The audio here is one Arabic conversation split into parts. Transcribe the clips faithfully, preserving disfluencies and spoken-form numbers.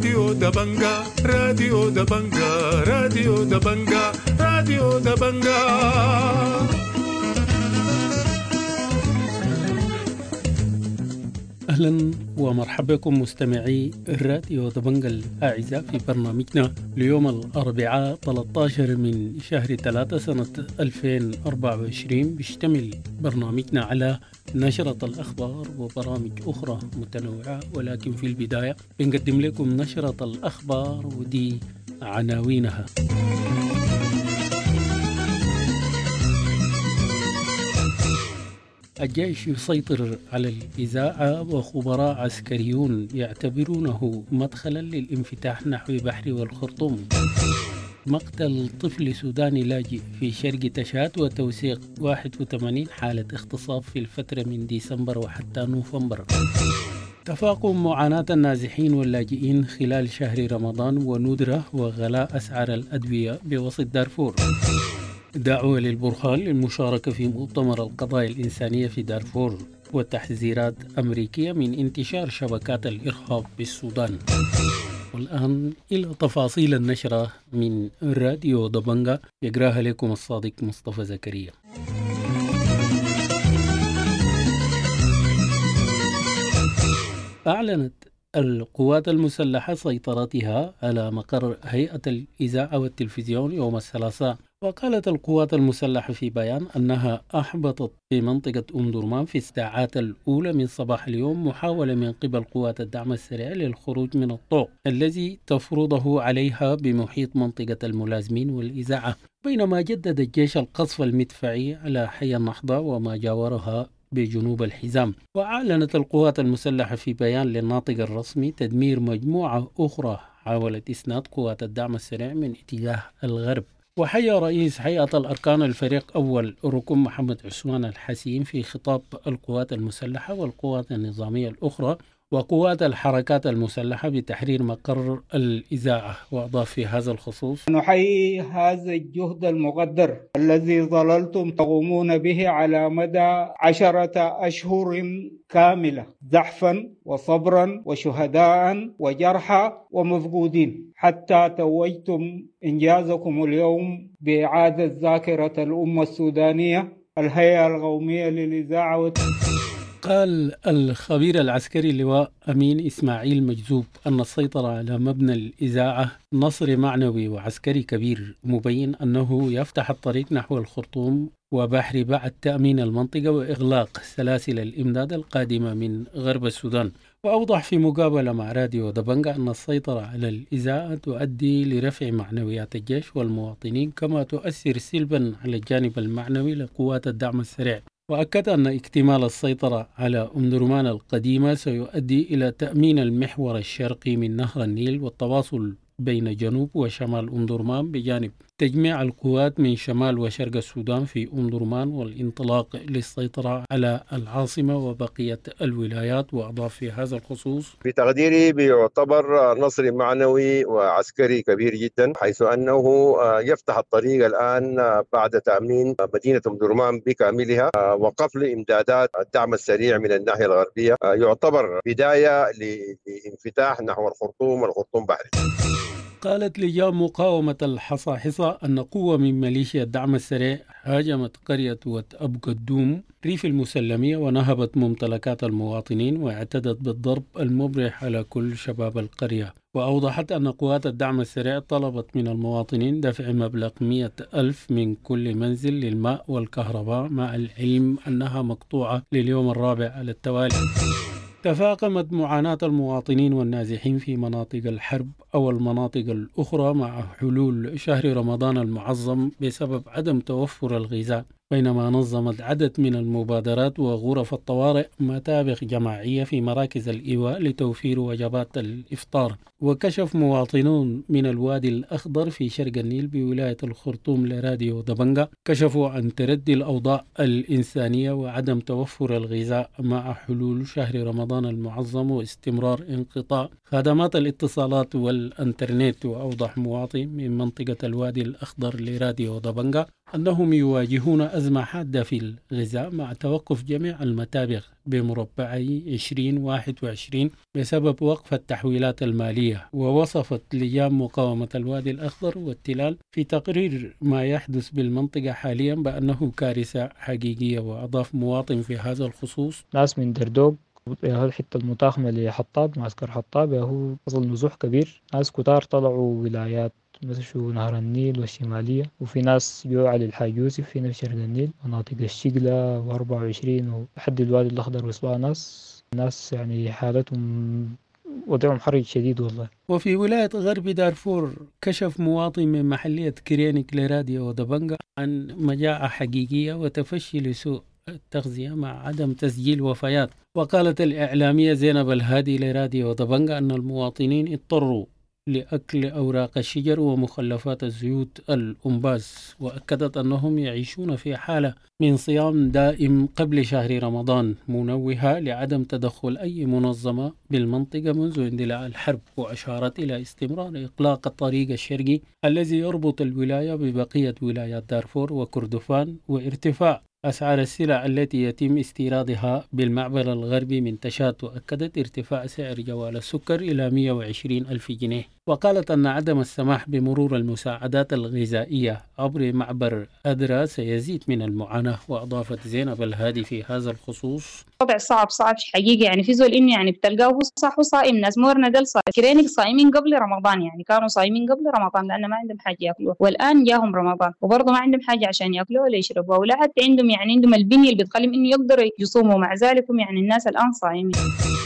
راديو دبنجا راديو دبنجا راديو دبنجا راديو دبنجا. أهلا ومرحبا بكم مستمعي الراديو دبنجا الأعزاء في برنامجنا ليوم الأربعاء ثلاثة عشر من شهر ثلاثة سنة ألفين وأربعة وعشرين. بيشتمل برنامجنا على نشرة الأخبار وبرامج أخرى متنوعة، ولكن في البداية بنقدم لكم نشرة الأخبار ودي عناوينها. الجيش يسيطر على الإذاعة وخبراء عسكريون يعتبرونه مدخلا للانفتاح نحو بحر والخرطوم. مقتل طفل سوداني لاجئ في شرق تشاد وتوثيق واحد وثمانين حالة اغتصاب في الفترة من ديسمبر وحتى نوفمبر. تفاقم معاناة النازحين واللاجئين خلال شهر رمضان وندرة وغلاء أسعار الأدوية بوسط دارفور. دعوة للبرهان للمشاركة في مؤتمر القضايا الإنسانية في دارفور، وتحذيرات أمريكية من انتشار شبكات الإرهاب بالسودان. والآن إلى تفاصيل النشرة من راديو دبنجا، يقراها لكم الصادق مصطفى زكريا. أعلنت القوات المسلحة سيطرتها على مقر هيئة الإذاعة والتلفزيون يوم الثلاثاء. وقالت القوات المسلحة في بيان أنها أحبطت في منطقة أم درمان في الساعات الأولى من صباح اليوم محاولة من قبل قوات الدعم السريع للخروج من الطوق الذي تفرضه عليها بمحيط منطقة الملازمين والإذاعة، بينما جدد الجيش القصف المدفعي على حي النهضة وما جاورها بجنوب الحزام. وأعلنت القوات المسلحة في بيان للناطق الرسمي تدمير مجموعة أخرى حاولت إسناد قوات الدعم السريع من اتجاه الغرب. وحيى رئيس هيئة الأركان الفريق أول ركن محمد عثمان الحسين في خطاب القوات المسلحة والقوات النظامية الأخرى وقوات الحركات المسلحة بتحرير مقر الإذاعة، وأضاف في هذا الخصوص: نحيي هذا الجهد المقدر الذي ظللتم تقومون به على مدى عشرة أشهر كاملة، زحفا وصبرا وشهداء وجرحى ومفقودين، حتى توجتم إنجازكم اليوم بإعادة ذاكرة الأمة السودانية الهيئة القومية للإذاعة. قال الخبير العسكري اللواء أمين إسماعيل مجذوب أن السيطرة على مبنى الإذاعة نصر معنوي وعسكري كبير، مبين أنه يفتح الطريق نحو الخرطوم وبحر بعد تأمين المنطقة وإغلاق سلاسل الإمداد القادمة من غرب السودان. وأوضح في مقابلة مع راديو دبنجا أن السيطرة على الإذاعة تؤدي لرفع معنويات الجيش والمواطنين، كما تؤثر سلبا على الجانب المعنوي لقوات الدعم السريع. وأكد أن اكتمال السيطرة على أم درمان القديمة سيؤدي إلى تأمين المحور الشرقي من نهر النيل والتواصل بين جنوب وشمال أم درمان، بجانب تجميع القوات من شمال وشرق السودان في أم درمان والانطلاق للسيطرة على العاصمة وبقية الولايات. وأضاف في هذا الخصوص: في تقديري بيعتبر نصر معنوي وعسكري كبير جدا، حيث أنه يفتح الطريق الآن بعد تأمين مدينة أم درمان بكاملها وقفل إمدادات الدعم السريع من الناحية الغربية. يعتبر بداية لانفتاح نحو الخرطوم والخرطوم بحري. قالت لجان مقاومة الحصاحصة أن قوة من ميليشيا الدعم السريع هاجمت قرية وت أبو قدوم ريف المسلمية ونهبت ممتلكات المواطنين واعتدت بالضرب المبرح على كل شباب القرية. وأوضحت أن قوات الدعم السريع طلبت من المواطنين دفع مبلغ مئة ألف من كل منزل للماء والكهرباء، مع العلم أنها مقطوعة لليوم الرابع على التوالي. تفاقمت معاناة المواطنين والنازحين في مناطق الحرب أو المناطق الأخرى مع حلول شهر رمضان المعظم بسبب عدم توفر الغذاء، بينما نظمت عدد من المبادرات وغرف الطوارئ متابخ جماعية في مراكز الإيواء لتوفير وجبات الإفطار. وكشف مواطنون من الوادي الأخضر في شرق النيل بولاية الخرطوم لراديو دبنجا كشفوا عن تردي الأوضاع الإنسانية وعدم توفر الغذاء مع حلول شهر رمضان المعظم واستمرار انقطاع خدمات الاتصالات وال الانترنت. وأوضح مواطن من منطقة الوادي الأخضر لراديو ضبنجة أنهم يواجهون أزمة حادة في الغذاء مع توقف جميع المتابغ بمربعي عشرين واحد وعشرين بسبب وقف التحويلات المالية. ووصفت لجان مقاومة الوادي الأخضر والتلال في تقرير ما يحدث بالمنطقة حاليا بأنه كارثة حقيقية. وأضاف مواطن في هذا الخصوص: ناس من دردوق هذه الحتة المتاخمة لحطاب، معسكر حطاب، هو حصل نزوح كبير. ناس كتار طلعوا ولايات مثل نهر النيل والشمالية، وفي ناس جو على الحاج يوسف هنا في شرق النيل، مناطق الشقلة وأربعة وعشرين وحد الوادي الأخضر وصلها ناس ناس يعني حالتهم وضعهم حرج شديد والله. وفي ولاية غرب دارفور كشف مواطن من محلية كرينيك لراديو ضبنجة عن مجاعة حقيقية وتفشي لسوء التغذية مع عدم تسجيل وفيات. وقالت الإعلامية زينب الهادي لراديو ضبنجة أن المواطنين اضطروا لأكل أوراق الشجر ومخلفات الزيوت الأنباز. وأكدت أنهم يعيشون في حالة من صيام دائم قبل شهر رمضان، منوهة لعدم تدخل أي منظمة بالمنطقة منذ اندلاع الحرب. وأشارت إلى استمرار إغلاق الطريق الشرقي الذي يربط الولاية ببقية ولايات دارفور وكردفان، وارتفاع أسعار السلع التي يتم استيرادها بالمعبر الغربي من تشات. وأكدت ارتفاع سعر جوال السكر إلى مئة وعشرين ألف جنيه. وقالت أن عدم السماح بمرور المساعدات الغذائية عبر معبر أدرا سيزيد من المعاناة. وأضافت زينب الهادي في هذا الخصوص: وضع صعب صعب حقيقي، يعني في زول إنه يعني بتلقاه هو صح وصائم. ناس مورنا دل صائم كرينيك صايمين قبل رمضان، يعني كانوا صايمين قبل رمضان لأن ما عندهم حاجة يأكلوها، والآن جاهم رمضان وبرضه ما عندهم حاجة عشان يأكلوها ولا يشربوها، ولا حتى عندهم يعني عندهم البنية اللي بتخليهم إنه يقدروا يصوموا. مع ذلك يعني الناس الآن صايمين.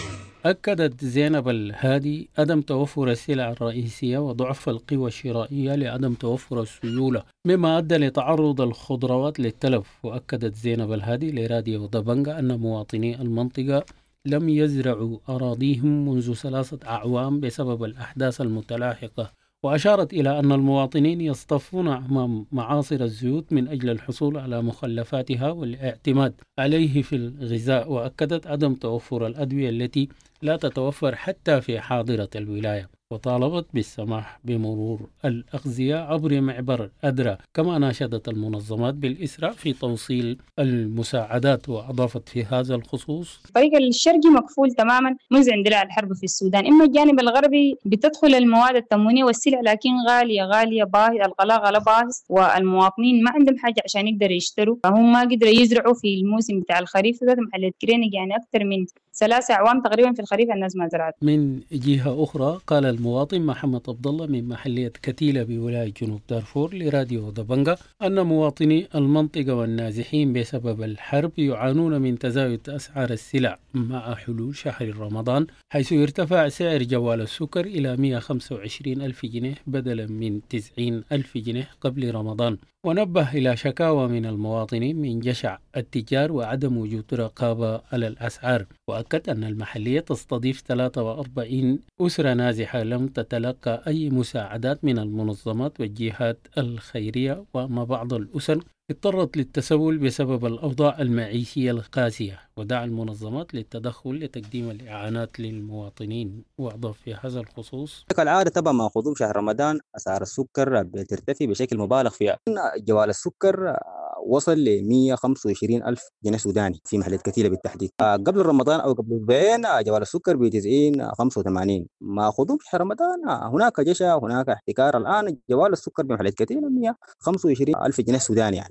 أكدت زينب الهادي عدم توفر السلع الرئيسية وضعف القوى الشرائية لعدم توفر السيولة، مما أدى لتعرض الخضروات للتلف. وأكدت زينب الهادي لراديو ضبنجة أن مواطني المنطقة لم يزرعوا أراضيهم منذ ثلاثة أعوام بسبب الأحداث المتلاحقة. وأشارت إلى أن المواطنين يصطفون أمام معاصر الزيوت من أجل الحصول على مخلفاتها والاعتماد عليه في الغذاء. وأكدت عدم توفر الأدوية التي لا تتوفر حتى في حاضرة الولاية. وطالبت بالسماح بمرور الأغذية عبر معبر أدرا. كما ناشدت المنظمات بالإسراع في توصيل المساعدات. وأضافت في هذا الخصوص: الطريق الشرقي مقفول تماما منذ اندلاع الحرب في السودان. إما الجانب الغربي بتدخل المواد التموينية والسلع لكن غالية غالية باهظ، الغلاء غلاء باهظ، والمواطنين ما عندهم حاجة عشان يقدروا يشتروا، فهم ما قدروا يزرعوا في الموسم بتاع الخريف. ذات محلية كرينيك يعني أكثر من ثلاثة أعوام تقريبا في الخريف الناس ما زرعت. من جهة أخرى قال المواطن محمد عبد الله من محلية كتيلة بولاية جنوب دارفور لراديو ضبنجة أن مواطني المنطقة والنازحين بسبب الحرب يعانون من تزايد أسعار السلع مع حلول شهر رمضان، حيث يرتفع سعر جوال السكر إلى مئة وخمسة وعشرين ألف جنيه بدلا من تسعين ألف جنيه قبل رمضان. ونبه إلى شكاوى من المواطنين من جشع التجار وعدم وجود رقابة على الأسعار. وأكد أن المحلية تستضيف ثلاثة وأربعين أسرة نازحة لم تتلقى أي مساعدات من المنظمات والجهات الخيرية، وأما بعض الأسر اضطرت للتسول بسبب الأوضاع المعيشية القاسية. ودعا المنظمات للتدخل لتقديم الإعانات للمواطنين. وأضاف في هذا الخصوص: كالعادة طبعا مع قدوم شهر رمضان أسعار السكر بترتفع بشكل مبالغ فيها. جوال السكر وصل ل مئة وخمسة وعشرين ألف جنيه سوداني في محلية كتيلة بالتحديد. قبل رمضان أو قبل أسبوعين جوال السكر ب تسعين خمسة وثمانين. مع قدوم شهر رمضان هناك جشع هناك احتكار. الآن جوال السكر بمحلية كتيلة مئة وخمسة وعشرين ألف جنيه سوداني يعني.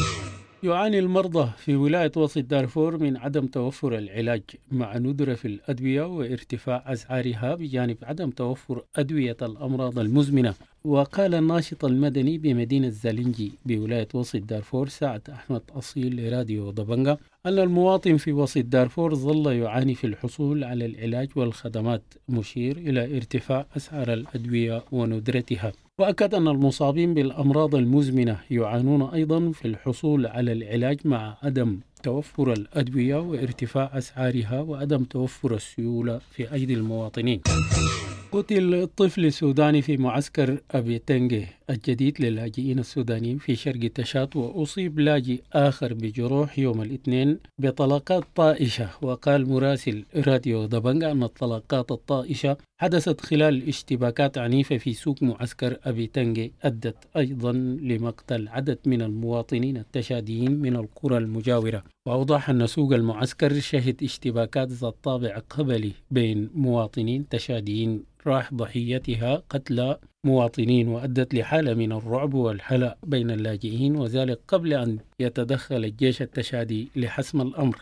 يعاني المرضى في ولاية وسط دارفور من عدم توفر العلاج مع ندرة في الأدوية وارتفاع أسعارها بجانب عدم توفر أدوية الأمراض المزمنة. وقال الناشط المدني بمدينة زالنجي بولاية وسط دارفور سعد أحمد أصيل لراديو ضبنجة أن المواطن في وسط دارفور ظل يعاني في الحصول على العلاج والخدمات، مشير إلى ارتفاع أسعار الأدوية وندرتها. وأكد أن المصابين بالأمراض المزمنة يعانون أيضا في الحصول على العلاج مع عدم توفر الأدوية وارتفاع أسعارها وعدم توفر السيولة في أيدي المواطنين. قتل طفل سوداني في معسكر أبي تنجي الجديد للاجئين السودانيين في شرق تشات، وأصيب لاجئ آخر بجروح يوم الاثنين بطلقات طائشة. وقال مراسل راديو ضبنجة أن الطلقات الطائشة حدثت خلال اشتباكات عنيفة في سوق معسكر أبي تنجي أدت أيضا لمقتل عدد من المواطنين التشاديين من القرى المجاورة. وأوضح أن سوق المعسكر شهد اشتباكات ذات طابع قبلي بين مواطنين تشاديين راح ضحيتها قتلى مواطنين، وأدت لحالة من الرعب والهلع بين اللاجئين، وذلك قبل أن يتدخل الجيش التشادي لحسم الأمر.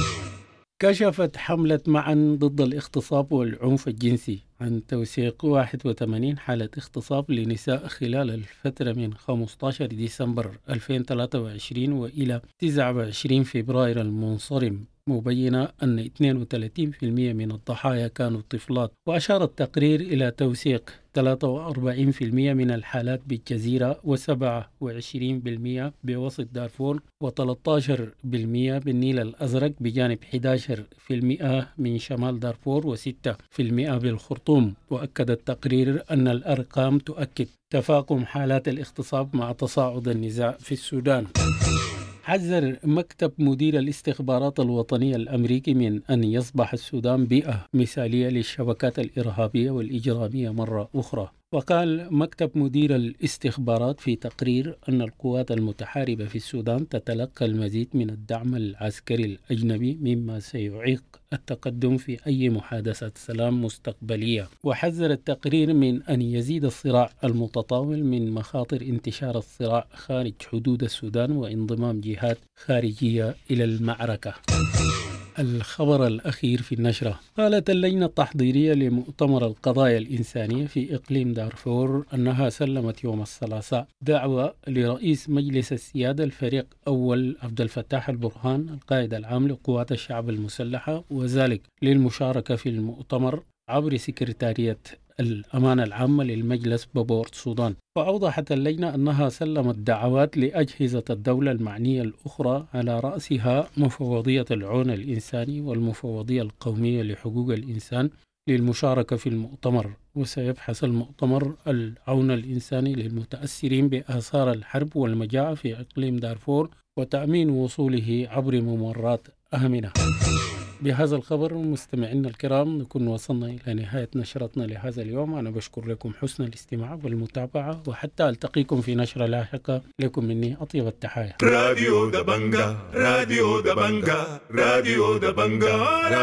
كشفت حملة معا ضد الاغتصاب والعنف الجنسي عن توثيق واحد وثمانين حالة اغتصاب لنساء خلال الفترة من خمسة عشر ديسمبر ألفين وثلاثة وعشرين وإلى تسعة وعشرين فبراير المنصرم، مبينة أن اثنين وثلاثين بالمئة من الضحايا كانوا طفلات. وأشار التقرير إلى توثيق ثلاثة وأربعين بالمئة من الحالات بالجزيرة وسبعة وعشرين بالمئة بوسط دارفور وثلاثة عشر بالمئة بالنيل الأزرق، بجانب أحد عشر بالمئة من شمال دارفور وستة بالمئة بالخرطوم. وأكد التقرير أن الأرقام تؤكد تفاقم حالات الاغتصاب مع تصاعد النزاع في السودان. حذر مكتب مدير الاستخبارات الوطنية الأمريكي من أن يصبح السودان بيئة مثالية للشبكات الإرهابية والإجرامية مرة أخرى. وقال مكتب مدير الاستخبارات في تقرير أن القوات المتحاربة في السودان تتلقى المزيد من الدعم العسكري الأجنبي، مما سيعيق التقدم في أي محادثة سلام مستقبلية. وحذر التقرير من أن يزيد الصراع المتطاول من مخاطر انتشار الصراع خارج حدود السودان وانضمام جهات خارجية إلى المعركة. الخبر الأخير في النشرة: قالت اللجنة التحضيرية لمؤتمر القضايا الإنسانية في إقليم دارفور أنها سلمت يوم الثلاثاء دعوة لرئيس مجلس السيادة الفريق أول عبد الفتاح البرهان القائد العام لقوات الشعب المسلحة، وذلك للمشاركة في المؤتمر عبر سكرتارية الأمانة العامة للمجلس ببورت السودان. وأوضحت اللجنة أنها سلمت دعوات لأجهزة الدولة المعنية الأخرى على رأسها مفوضية العون الإنساني والمفوضية القومية لحقوق الإنسان للمشاركة في المؤتمر. وسيبحث المؤتمر العون الإنساني للمتأثرين بآثار الحرب والمجاعة في إقليم دارفور وتأمين وصوله عبر ممرات آمنة. بهذا الخبر مستمعينا الكرام نكون وصلنا إلى نهاية نشرتنا لهذا اليوم. أنا بشكر لكم حسن الاستماع والمتابعة، وحتى ألتقيكم في نشرة لاحقة. لكم مني أطيب التحايا. راديو دبنجا راديو دبنجا راديو دبنجا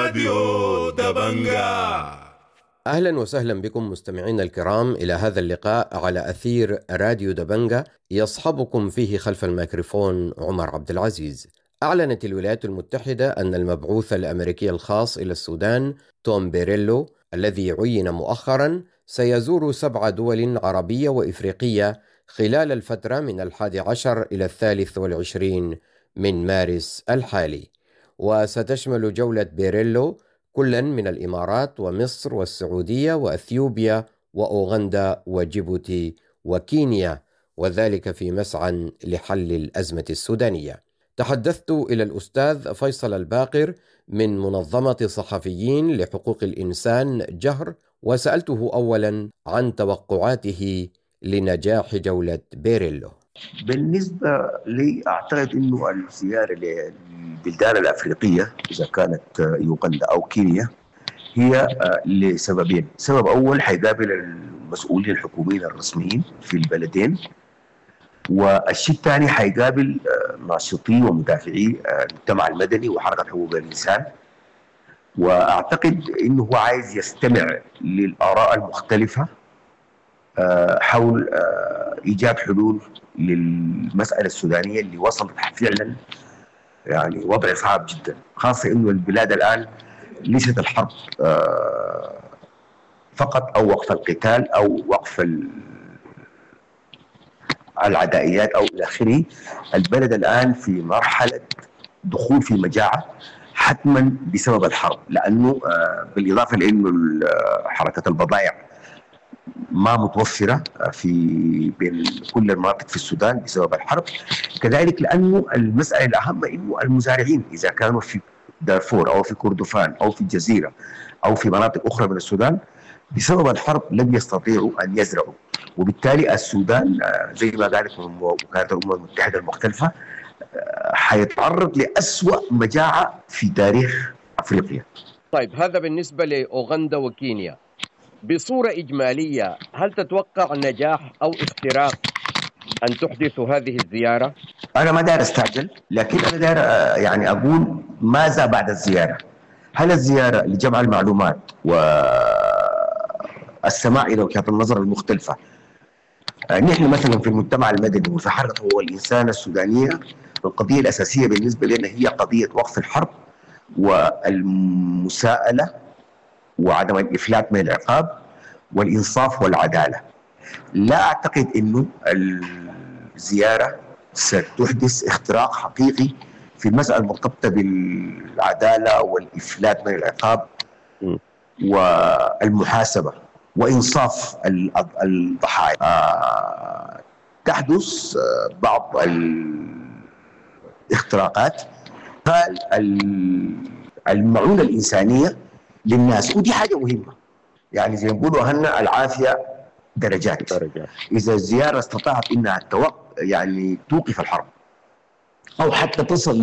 راديو دبنجا. أهلا وسهلا بكم مستمعينا الكرام إلى هذا اللقاء على أثير راديو دبنجا، يصحبكم فيه خلف الميكروفون عمر عبد العزيز. أعلنت الولايات المتحدة أن المبعوث الأمريكي الخاص إلى السودان توم بيريلو الذي عين مؤخرا سيزور سبع دول عربية وإفريقية خلال الفترة من الحادي عشر إلى الثالث والعشرين من مارس الحالي، وستشمل جولة بيريلو كلا من الإمارات ومصر والسعودية وأثيوبيا وأوغندا وجيبوتي وكينيا، وذلك في مسعى لحل الأزمة السودانية. تحدثت إلى الأستاذ فيصل الباقر من منظمة صحفيين لحقوق الإنسان جهر، وسألته أولا عن توقعاته لنجاح جولة بيريلو. بالنسبة لي أعتقد أنه الزيارة للبلدان الأفريقية إذا كانت يوغندا أو كينيا هي لسببين. سبب أول حيقابل المسؤولين الحكوميين الرسميين في البلدين، والشيء الثاني حيقابل ناشطي ومدافعي المجتمع المدني وحركة حقوق الإنسان. وأعتقد أنه هو عايز يستمع للآراء المختلفة حول إيجاد حلول للمسألة السودانية اللي وصلت فعلا يعني وضع صعب جدا، خاصة أنه البلاد الآن ليست الحرب فقط أو وقف القتال أو وقف العدائيات أو إلى آخره. البلد الآن في مرحلة دخول في مجاعة حتما بسبب الحرب، لأنه بالإضافة لأنه حركة البضائع ما متوفرة في بين كل المناطق في السودان بسبب الحرب، كذلك لأنه المسألة الأهم أنه المزارعين إذا كانوا في دارفور أو في كردفان أو في الجزيرة أو في مناطق أخرى من السودان بسبب الحرب لم يستطيعوا أن يزرعوا، وبالتالي السودان زي ما قالت وكالة الأمم المتحدة المختلفة حيتعرض لأسوأ مجاعة في تاريخ أفريقيا. طيب هذا بالنسبة لأوغندا وكينيا. بصورة إجمالية هل تتوقع نجاح أو اختراق أن تحدث هذه الزيارة؟ أنا ما داير أستعجل، لكن أنا داير يعني أقول ماذا بعد الزيارة؟ هل الزيارة لجمع المعلومات والسماع إلى وجهات النظر المختلفة؟ نحن مثلا في المجتمع المدني وفي حركة هو الإنسان السودانية، القضية الأساسية بالنسبة لنا هي قضية وقف الحرب والمساءلة وعدم الإفلات من العقاب والإنصاف والعدالة. لا أعتقد أنه الزيارة ستحدث اختراق حقيقي في المسألة المرتبطة بالعدالة والإفلات من العقاب والمحاسبة وإنصاف الضحايا. آه تحدث بعض الاختراقات قال المعونة الإنسانية للناس، ودي حاجة مهمة. يعني زي ما بيقولوا أهلنا العافية درجات. درجات. إذا الزيارة استطاعت إنها توقف يعني توقف الحرب أو حتى تصل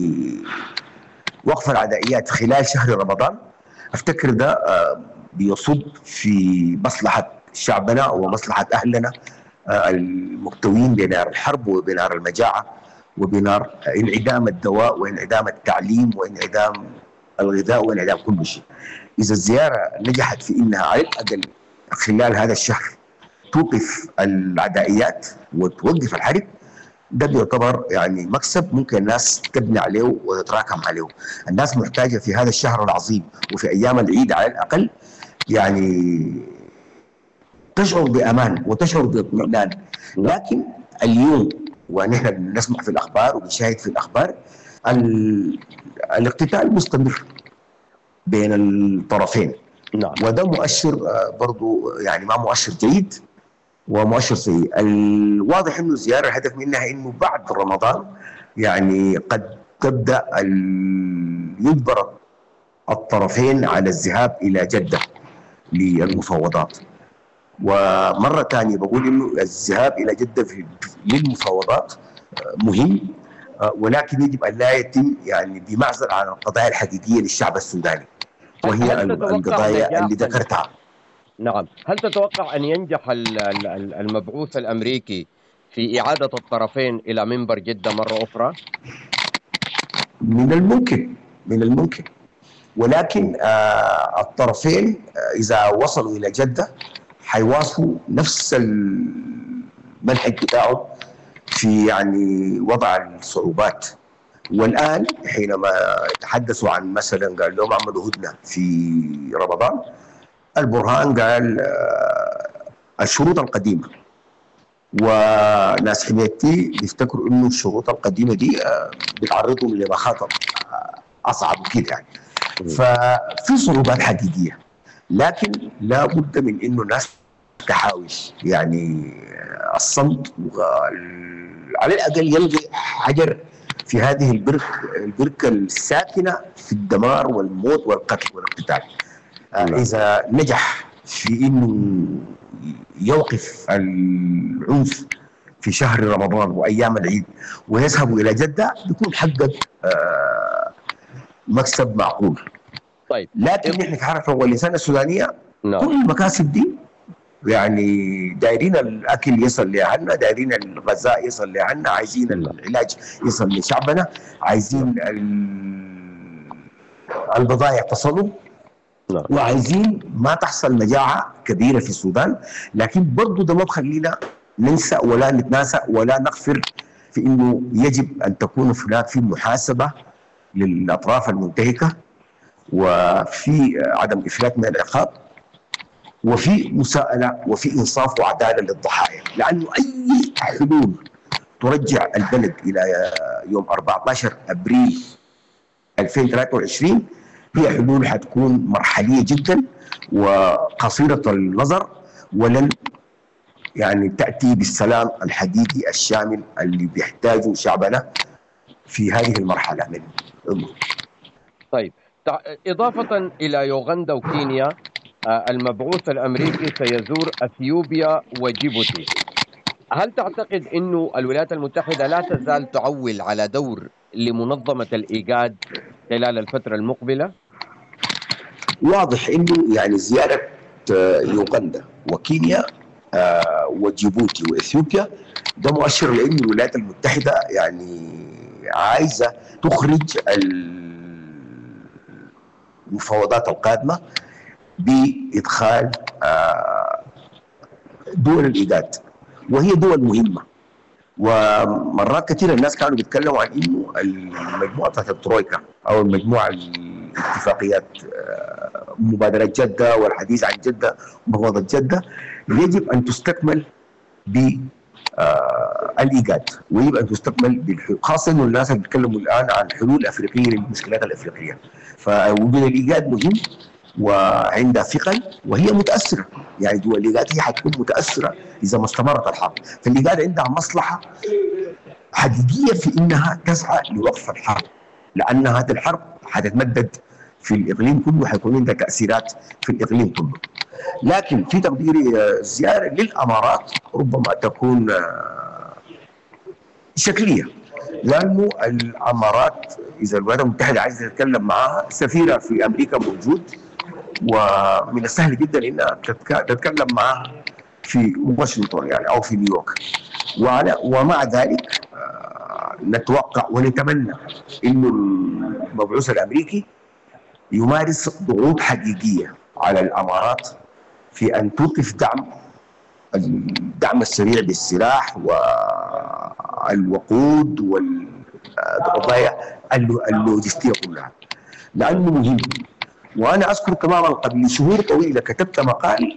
لوقف العدائيات خلال شهر رمضان، أفتكر ده بيصب في مصلحة شعبنا ومصلحة أهلنا المكتوين بنار الحرب وبنار المجاعة وبنار انعدام الدواء وانعدام التعليم وانعدام الغذاء وانعدام كل شيء. إذا الزيارة نجحت في إنها على الأقل خلال هذا الشهر توقف العدائيات وتوقف الحرب، ده بيعتبر يعني مكسب ممكن الناس تبني عليه وتتراكم عليه. الناس محتاجة في هذا الشهر العظيم وفي أيام العيد على الأقل يعني تشعر بأمان وتشعر باطمئنان. لكن اليوم ونحن نسمع في الأخبار وبنشاهد في الأخبار الاقتتال مستمر بين الطرفين. نعم. وده مؤشر برضو يعني ما مؤشر جيد ومؤشر سيء. الواضح انه الزياره الهدف منها انه بعد رمضان يعني قد تبدا يجبر الطرفين على الذهاب الى جده للمفاوضات. ومره ثانيه بقول انه الذهاب الى جده في للمفاوضات مهم، ولكن يجب ان لا يتم يعني بمعزل عن القضايا الحقيقيه للشعب السوداني وهي القضايا اللي ذكرتها. نعم. هل تتوقع أن ينجح المبعوث الأمريكي في إعادة الطرفين إلى منبر جدة مرة أخرى؟ من الممكن من الممكن ولكن آه الطرفين آه إذا وصلوا إلى جدة حيواصلوا نفس المنهج بتاعهم في يعني وضع الصعوبات. والآن حينما تحدثوا عن مثلا قال لهم عملوا هدنة في رمضان، البرهان قال الشروط القديمة، وناس حميتي بيفتكروا انه الشروط القديمة دي بتعرضهم لمخاطر اصعب كده يعني. ففي صعوبات حقيقية، لكن لا بد من انه الناس تحاوش يعني الصمت على الاقل يلغي حجر في هذه البرك البركة الساكنة في الدمار والموت والقتل والاقتتال. إذا نجح في إنه يوقف العنف في شهر رمضان وأيام العيد ويذهبوا إلى جدة، بيكون حقق مكسب معقول. طيب. لكن نحن كحركة والإنسان السودانية نعم. كل المكاسب دي يعني دايرين الأكل يصل لأهلنا، دايرين الغذاء يصل لأهلنا، عايزين العلاج يصل لشعبنا، عايزين البضائع تصلوا، وعايزين ما تحصل مجاعة كبيرة في السودان. لكن برضو ده ما بخلينا ننسى ولا نتناسى ولا نغفر في إنه يجب أن تكون هناك في محاسبة للأطراف المنتهكة، وفي عدم إفلات من العقاب، وفي مساءلة وفي إنصاف وعدالة للضحايا. لأنه أي حلول ترجع البلد إلى يوم أربعة عشر أبريل ألفين وثلاثة وعشرين هي حلول حتكون مرحلية جدا وقصيرة النظر، ولن يعني تأتي بالسلام الحقيقي الشامل اللي بيحتاجه شعبنا في هذه المرحلة من الأمور. طيب، إضافة إلى يوغندا وكينيا، المبعوث الأمريكي سيزور أثيوبيا وجيبوتي. هل تعتقد أنه الولايات المتحدة لا تزال تعول على دور لمنظمة الإيجاد خلال الفترة المقبلة؟ واضح أنه يعني زيارة يوغندا وكينيا وجيبوتي وإثيوبيا ده مؤشر لأن الولايات المتحدة يعني عايزة تخرج المفاوضات القادمة بإدخال دول الإيجاد، وهي دول مهمة. ومرات كثيرة الناس كانوا بيتكلموا عن إنه المجموعة بتاعت الترويكا أو المجموعة الاتفاقيات مبادرة جدة والحديث عن جدة ومفاوضة جدة يجب أن تستكمل بالإيجاد، ويجب أن تستكمل بالحلول، خاصة إنه الناس بيتكلموا الآن عن حلول أفريقية للمشكلات الأفريقية. فوجود الإيجاد مهم وعندها ثقل وهي متأثرة، يعني دول الإيجاد هي حتكون متأثرة إذا ما استمرت الحرب، فالإيجاد عندها مصلحة حقيقية في إنها تسعى لوقف الحرب، لأن هذه الحرب حتتمدد في الإقليم كله، حيكون عندها تأثيرات في الإقليم كله. لكن في تقديري زيارة للأمارات ربما تكون شكلية، لأنه الأمارات إذا الولايات المتحدة عايزة تتكلم معها، سفيرة في أمريكا موجود ومن السهل جدا إنها تتكلم معها في واشنطن يعني أو في نيويورك. ومع ذلك نتوقع ونتمنى إنه المبعوث الأمريكي يمارس ضغوط حقيقية على الأمارات في أن توقف دعم الدعم السريع بالسلاح والوقود والقضايا اللوجستية كلها، لأنه مهم. وأنا أذكر تماما قبل شهور طويلة كتبت مقال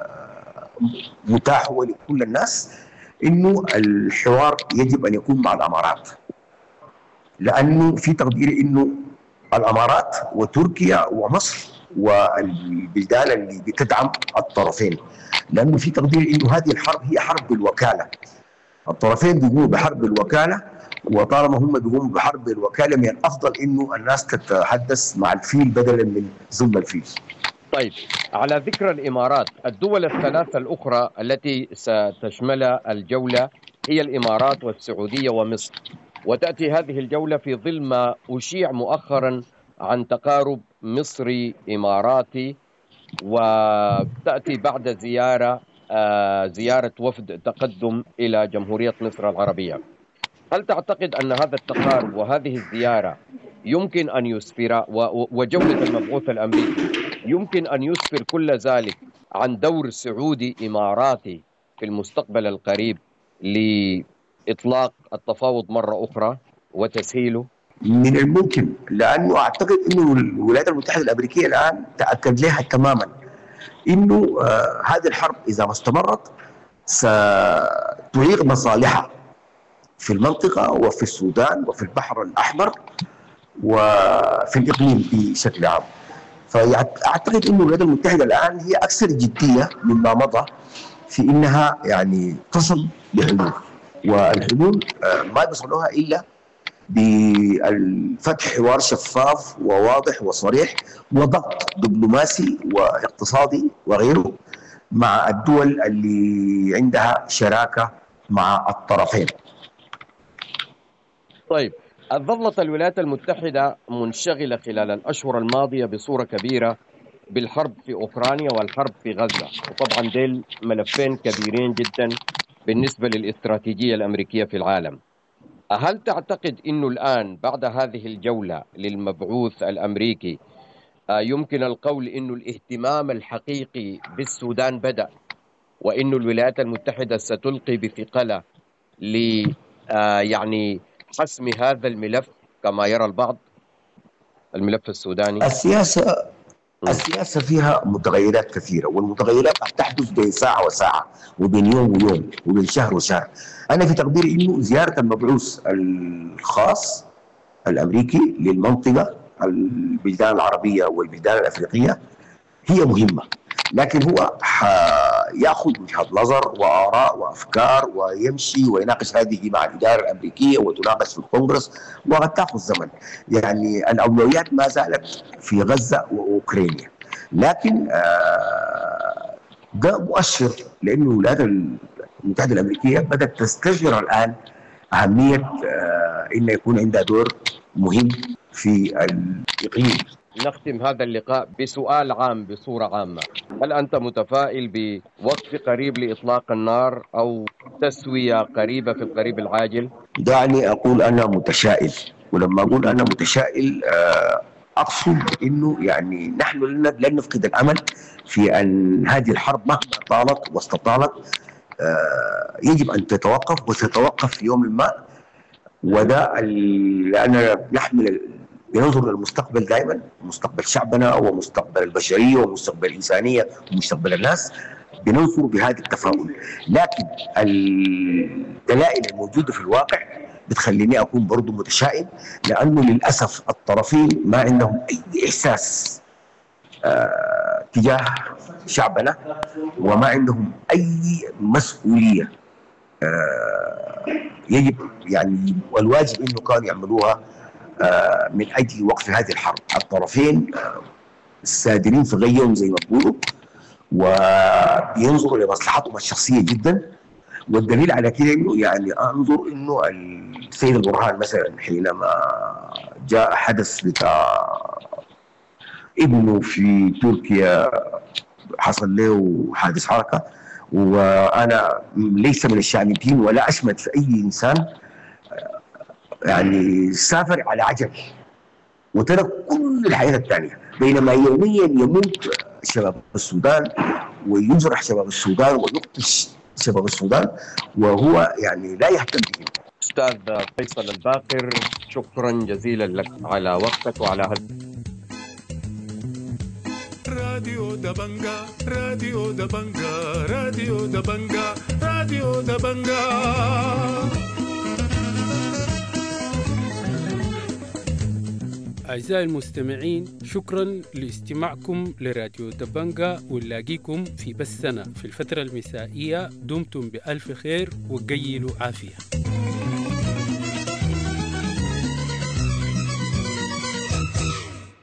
متاح لكل الناس إنه الحوار يجب أن يكون مع الأمارات، لأنه في تقديري إنه الأمارات وتركيا ومصر والبلدان اللي بتدعم الطرفين، لأنه في تقدير إنه هذه الحرب هي حرب بالوكالة، الطرفين بيقوموا بحرب الوكالة، وطالما هم بيقوموا بحرب الوكالة من الأفضل إنه الناس تتحدث مع الفيل بدلا من ذم الفيل. طيب، على ذكر الإمارات، الدول الثلاثة الأخرى التي ستشملها الجولة هي الإمارات والسعودية ومصر، وتأتي هذه الجولة في ظل ما أشيع مؤخرا عن تقارب مصري إماراتي، وتأتي بعد زيارة آه زيارة وفد تقدم إلى جمهورية مصر العربية. هل تعتقد أن هذا التقارب وهذه الزيارة يمكن أن يسفر، وجولة المبعوث الأمريكي يمكن أن يسفر كل ذلك عن دور سعودي إماراتي في المستقبل القريب لإطلاق التفاوض مرة أخرى وتسهيله؟ من الممكن، لأنه أعتقد أنه الولايات المتحدة الأمريكية الآن تأكد لها تماما أنه آه هذه الحرب إذا ما استمرت ستعيق مصالحها في المنطقة وفي السودان وفي البحر الأحمر وفي الإقليم بشكل عام. فأعتقد أن الولايات المتحدة الآن هي أكثر جدية مما مضى في أنها يعني تصل لحلول، والحلول آه ما بيصلوها إلا بفتح حوار شفاف وواضح وصريح وضغط دبلوماسي واقتصادي وغيره مع الدول اللي عندها شراكة مع الطرفين. طيب، ظلت الولايات المتحدة منشغلة خلال الأشهر الماضية بصورة كبيرة بالحرب في أوكرانيا والحرب في غزة، وطبعا ديل ملفين كبيرين جدا بالنسبة للاستراتيجية الأمريكية في العالم. هل تعتقد أنه الآن بعد هذه الجولة للمبعوث الأمريكي يمكن القول أنه الاهتمام الحقيقي بالسودان بدأ، وأنه الولايات المتحدة ستلقي بثقلها ل يعني حسم هذا الملف كما يرى البعض، الملف السوداني؟ السياسة السياسة فيها متغيرات كثيرة، والمتغيرات تحدث بين ساعة وساعة وبين يوم ويوم وبين شهر وشهر. أنا في تقديري إنه زيارة المبعوث الخاص الأمريكي للمنطقة البلدان العربية والبلدان الأفريقية هي مهمة، لكن هو يأخذ وجهة نظر وآراء وأفكار ويمشي ويناقش هذه مع الإدارة الأمريكية وتناقش في الكونغرس وقد تأخذ زمن. يعني الأولويات ما زالت في غزة وأوكرانيا، لكن ده مؤشر لأنه الولايات المتحدة الأمريكية بدأت تستشعر الآن أهمية أن يكون عندها دور مهم في الإقليم. نختم هذا اللقاء بسؤال عام بصورة عامة. هل أنت متفائل بوقت قريب لإطلاق النار أو تسوية قريبة في القريب العاجل؟ دعني أقول أنا متشائل، ولما أقول أنا متشائل أقصد أنه يعني نحن لن نفقد الأمل في أن هذه الحرب مهما طالت واستطالت يجب أن تتوقف وتتوقف في يوم ما. وده لأننا نحمل بننظر للمستقبل دائما، مستقبل شعبنا ومستقبل البشرية ومستقبل الإنسانية ومستقبل الناس، بننظر بهذا التفاؤل. لكن الدلائل الموجودة في الواقع بتخليني أكون برضو متشائم، لأنه للأسف الطرفين ما عندهم أي إحساس آه تجاه شعبنا، وما عندهم أي مسؤولية آه يجب يعني والواجب أنه كانوا يعملوها آه من أجل وقف هذه الحرب. الطرفين آه السادرين في غيهم زي ما بيقولوا، وبينظروا لمصلحتهم الشخصية جدا. والدليل على كده انه يعني انظر انه السيد البرهان مثلا حينما جاء حدث بتاع ابنه في تركيا حصل له حادث حركه، وانا ليس من الشامتين ولا اشمت في اي انسان يعني سافر على عجل وترك كل الحياه الثانيه، بينما يوميا يموت شباب السودان ويجرح شباب السودان ويقتل شباب السودان وهو يعني لا يهتم بهم. أستاذ فيصل الباقر، شكرا جزيلا لك على وقتك وعلى هذا. راديو دبنجا راديو دبنجا راديو دبنجا راديو دبنجا. أعزائي المستمعين، شكرا لاستماعكم لراديو دبنجا، ونلاقيكم في بثنا في الفترة المسائية. دمتم بألف خير وقيلوا عافية.